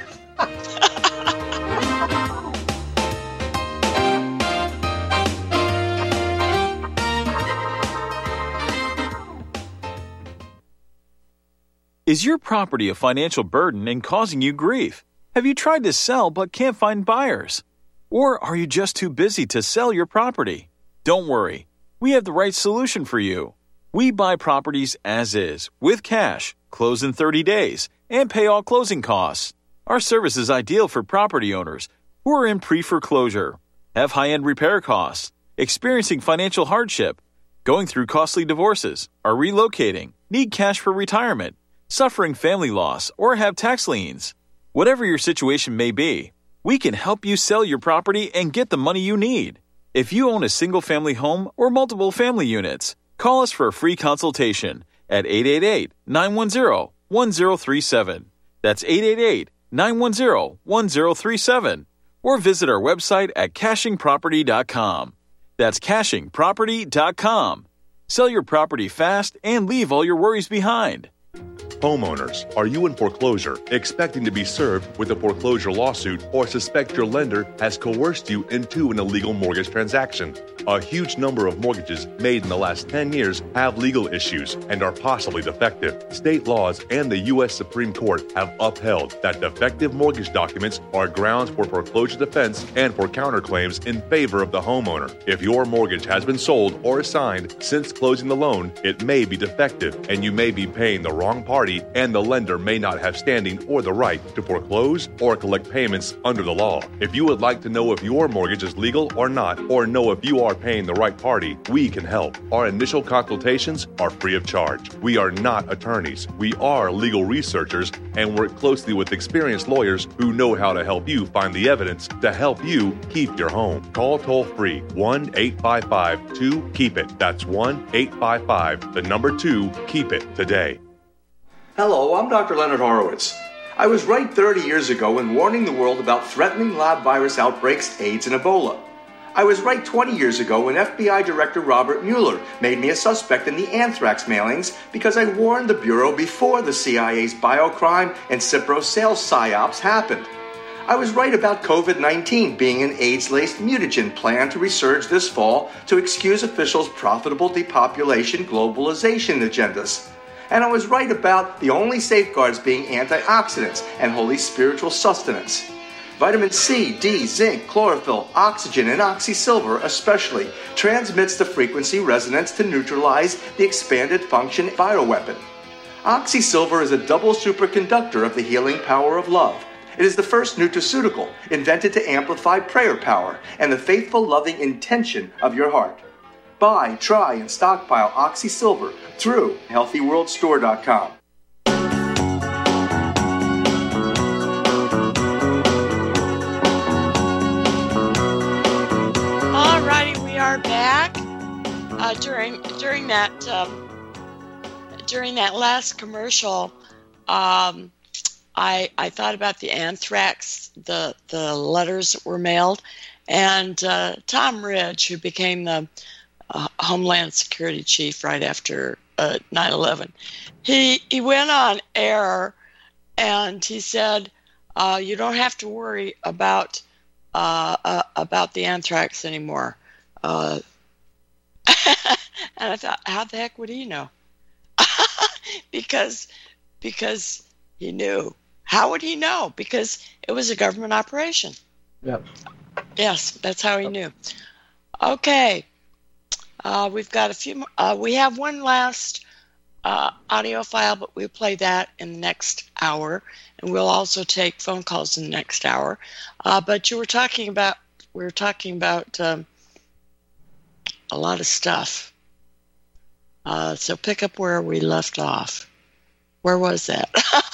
Is your property a financial burden and causing you grief? Have you tried to sell but can't find buyers? Or are you just too busy to sell your property? Don't worry. We have the right solution for you. We buy properties as is, with cash, close in 30 days, and pay all closing costs. Our service is ideal for property owners who are in pre-foreclosure, have high-end repair costs, experiencing financial hardship, going through costly divorces, are relocating, need cash for retirement, suffering family loss, or have tax liens. Whatever your situation may be, we can help you sell your property and get the money you need. If you own a single-family home or multiple family units, call us for a free consultation at 888-910-1037. That's 888-910-1037. Or visit our website at cachingproperty.com. That's cachingproperty.com. Sell your property fast and leave all your worries behind. Homeowners, are you in foreclosure, expecting to be served with a foreclosure lawsuit, or suspect your lender has coerced you into an illegal mortgage transaction? A huge number of mortgages made in the last 10 years have legal issues and are possibly defective. State laws and the U.S. Supreme Court have upheld that defective mortgage documents are grounds for foreclosure defense and for counterclaims in favor of the homeowner. If your mortgage has been sold or assigned since closing the loan, it may be defective and you may be paying the wrong party, and the lender may not have standing or the right to foreclose or collect payments under the law. If you would like to know if your mortgage is legal or not, or know if you are paying the right party, we can help. Our initial consultations are free of charge. We are not attorneys. We are legal researchers and work closely with experienced lawyers who know how to help you find the evidence to help you keep your home. Call toll-free 1-855-2-KEEP-IT. That's 1-855-2-KEEP-IT today. Hello, I'm Dr. Leonard Horowitz. I was right 30 years ago in warning the world about threatening lab virus outbreaks, AIDS, and Ebola. I was right 20 years ago when FBI Director Robert Mueller made me a suspect in the anthrax mailings because I warned the Bureau before the CIA's biocrime and Cipro sales psyops happened. I was right about COVID-19 being an AIDS-laced mutagen planned to resurge this fall to excuse officials' profitable depopulation globalization agendas. And I was right about the only safeguards being antioxidants and holy spiritual sustenance. Vitamin C, D, zinc, chlorophyll, oxygen, and oxysilver especially transmits the frequency resonance to neutralize the expanded function bioweapon. Oxysilver is a double superconductor of the healing power of love. It is the first nutraceutical invented to amplify prayer power and the faithful, loving intention of your heart. Buy, try, and stockpile Oxysilver through HealthyWorldStore.com. All righty, we are back. During that last commercial, I thought about the anthrax, the letters that were mailed, and Tom Ridge, who became the Homeland Security Chief right after 9/11. He went on air and he said, "You don't have to worry about the anthrax anymore." And I thought, how the heck would he know? because he knew. How would he know? Because it was a government operation. Yep. Yes, that's how he knew. Okay. We've got a few more. We have one last audio file, but we'll play that in the next hour, and we'll also take phone calls in the next hour. But we were talking about a lot of stuff. So pick up where we left off. Where was that?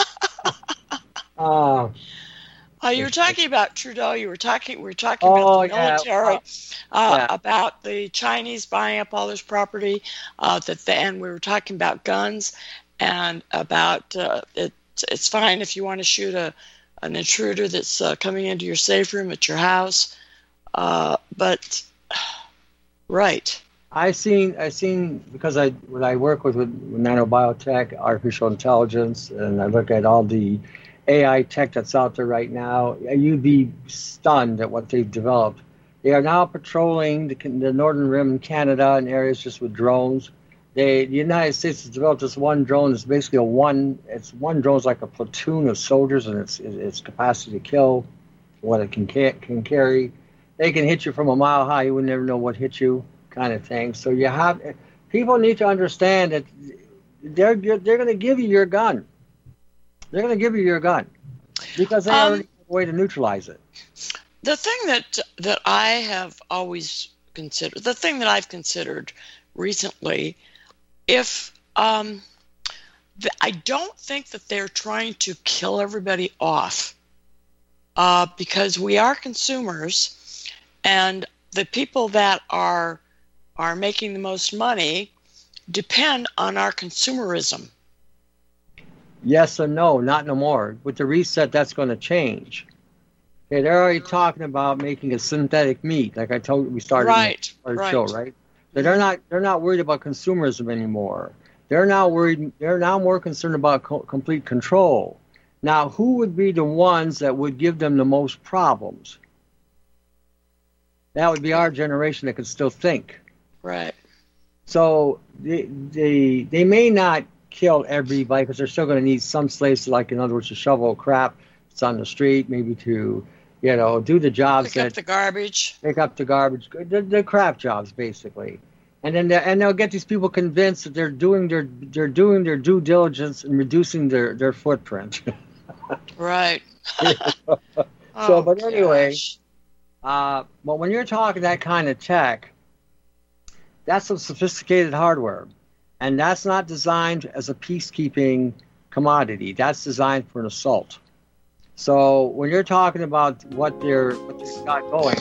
You were talking about Trudeau. We were talking about the military, about the Chinese buying up all this property. And we were talking about guns and about it's fine if you want to shoot an intruder that's coming into your safe room at your house, but right. I seen because when I work with nanobiotech, artificial intelligence, and I look at all the AI tech that's out there right now, you'd be stunned at what they've developed. They are now patrolling the northern rim in Canada and areas just with drones. The United States has developed this one drone. It's basically one drone is like a platoon of soldiers, and its capacity to kill, what it can carry. They can hit you from a mile high. You would never know what hit you, kind of thing. So people need to understand that they're going to give you your gun. They're going to give you your gun because they already have a way to neutralize it. The thing that I have always considered, the thing that I've considered recently, I don't think that they're trying to kill everybody off because we are consumers, and the people that are making the most money depend on our consumerism. Yes and no, not no more. With the reset, that's going to change. Okay, they're already talking about making a synthetic meat, like I told you. We started our show, right? So they're not worried about consumerism anymore. They're now more concerned about complete control. Now, who would be the ones that would give them the most problems? That would be our generation that could still think. Right. So they may not kill everybody because they're still going to need some slaves to, like, in other words, to shovel crap that's on the street, maybe to, do the jobs. Pick up the garbage. Pick up the garbage, the crap jobs, basically. And then they'll get these people convinced that they're doing their due diligence and reducing their footprint. Right. But anyway, but when you're talking that kind of tech, that's some sophisticated hardware. And that's not designed as a peacekeeping commodity. That's designed for an assault. So when you're talking about what they've got going.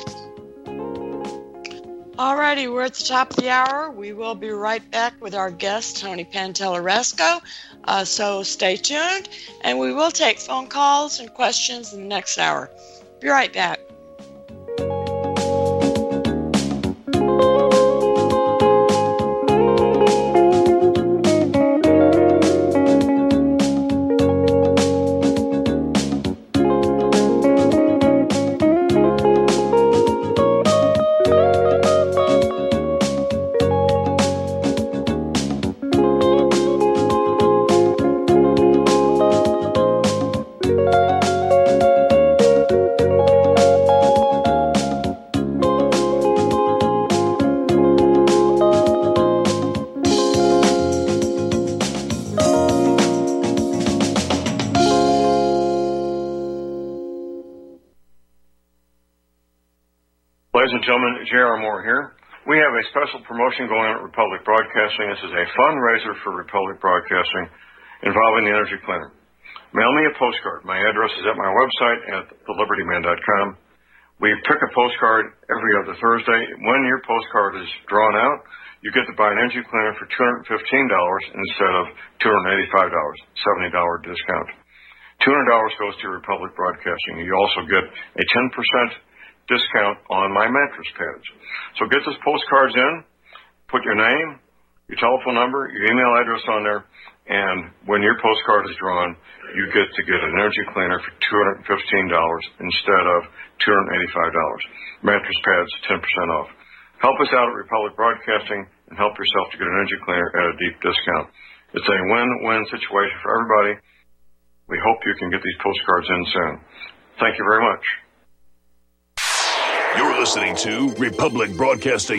All righty, we're at the top of the hour. We will be right back with our guest, Tony Pantelleresco. So stay tuned, and we will take phone calls and questions in the next hour. Be right back. Ladies and gentlemen, J.R. Moore here. We have a special promotion going on at Republic Broadcasting. This is a fundraiser for Republic Broadcasting involving the Energy Cleaner. Mail me a postcard. My address is at my website at thelibertyman.com. We pick a postcard every other Thursday. When your postcard is drawn out, you get to buy an Energy Cleaner for $215 instead of $285, $70 discount. $200 goes to Republic Broadcasting. You also get a 10% discount on my mattress pads. So get those postcards in, put your name, your telephone number, your email address on there, and when your postcard is drawn, you get to get an Energy Cleaner for $215 instead of $285. Mattress pads, 10% off. Help us out at Republic Broadcasting and help yourself to get an Energy Cleaner at a deep discount. It's a win-win situation for everybody. We hope you can get these postcards in soon. Thank you very much. You're listening to Republic Broadcasting.